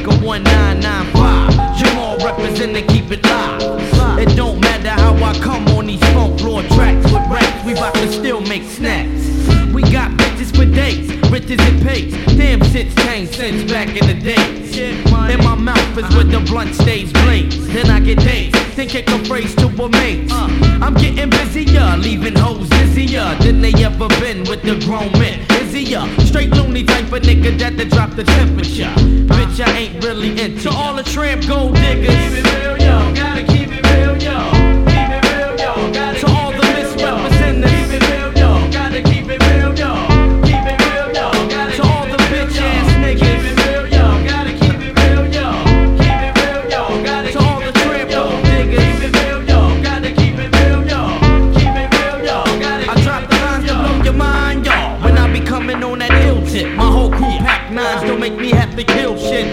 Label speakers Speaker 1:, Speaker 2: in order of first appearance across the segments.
Speaker 1: a 1995. Jamal representing, keep it live. It don't matter how I come on these funk floor tracks with raps. We bout to still make snaps. We got bitches for days, riches and pace. Damn shit's changed since back in the days. In my mouth is where the blunt stays blaze. Then I get dazed, then kick a phrase to amaze. I'm getting busier, leaving hoes busier than they ever been with the grown men. Busier, straight loony type of nigga that drop the temperature. Bitch, I ain't really into. To all the tramp gold diggers, keep it real, yo. Gotta keep it real, yo. Keep it real, yo. Gotta to all the misrepresentatives, keep it real, yo. Gotta keep it real, yo. Keep it real, yo. To all the bitch ass niggas, keep it real, yo. Gotta keep it real, yo. Keep it real, yo. Gotta to all the tramp gold diggers, keep it real, yo. Gotta keep it real, yo. Keep it real, yo. I drop the lines to blow your mind, y'all. When I be coming on that ill tip, my whole crew pack nines don't make me have to kill shit.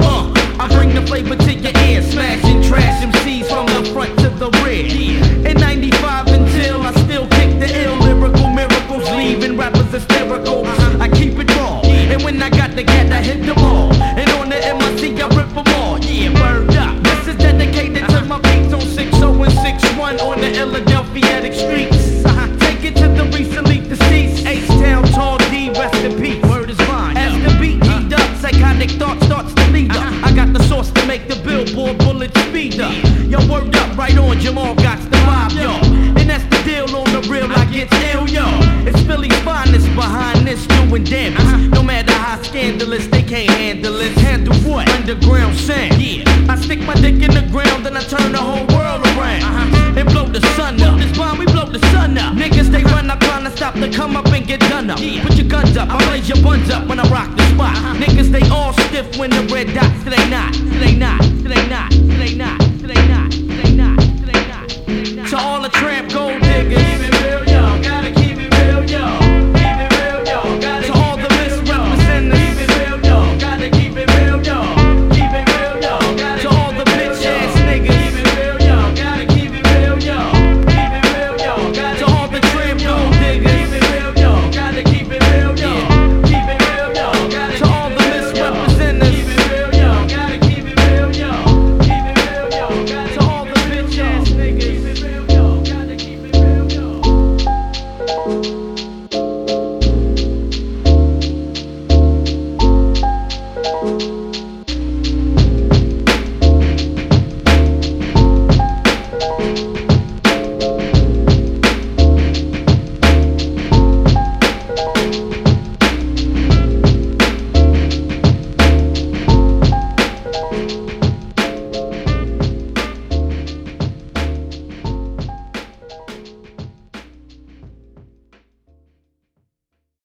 Speaker 1: I bring the flavor to your ear, smashing trash MCs from the front to the rear. In 95 until I still kick the ill lyrical miracles, leaving rappers hysterical. I keep it raw, and when I got the cat, I hit them all. And on the MIC, I rip them all. Yeah, word up. This is dedicated to my beats on 60 and 61 on the Philadelphia streets. Take it to the recently deceased H-Town, Tall D, rest in peace. Word is mine. As the beat heat up, psychotic thought starts to lead up. I got the sauce to make the billboard bullets speed up. Yo, word up, right on, Jamal got the vibe, yo. And that's the deal on the real, I get ill, yo. It's Philly's finest behind this, doing damage. No matter how scandalous, they can't handle it. Handle what? Underground sound. Yeah. I stick my dick in the ground, then I turn the whole world around. And blow the sun up. This bomb, we blow the sun up. Niggas, they run up trying to stop to come up and get done up. Put your guns up, I blaze your buns up when I rock the spot. Niggas, they all stiff when the red dots, they not, they not, they not, they not.